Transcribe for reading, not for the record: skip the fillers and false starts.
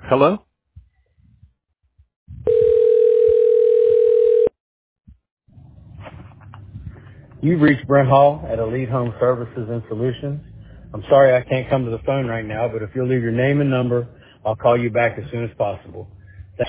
Hello? You've reached Brent Hall at Elite Home Services and Solutions. I'm sorry I can't come to the phone right now, but if you'll leave your name and number, I'll call you back as soon as possible.